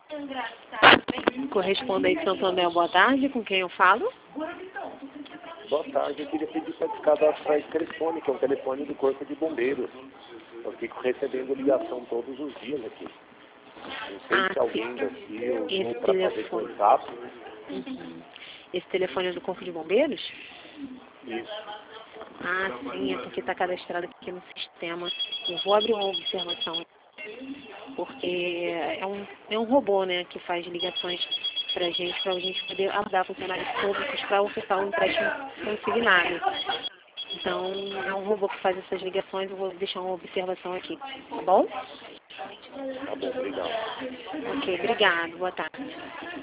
Correspondente Santo André, boa tarde. Com quem eu falo? Boa tarde, eu queria pedir para descadastrar esse telefone, que é um telefone do Corpo de Bombeiros. Eu fico recebendo ligação todos os dias aqui. Não sei se alguém daqui usou para fazer contato. Esse telefone é do Corpo de Bombeiros? Isso. Ah, sim, é porque está cadastrado aqui no sistema. Eu vou abrir uma observação, porque é um robô, né, que faz ligações para a gente poder abordar funcionários públicos para ofertar um empréstimo consignado. Então, é um robô que faz essas ligações, eu vou deixar uma observação aqui, tá bom? Tá bom, obrigado. Ok, obrigado, boa tarde.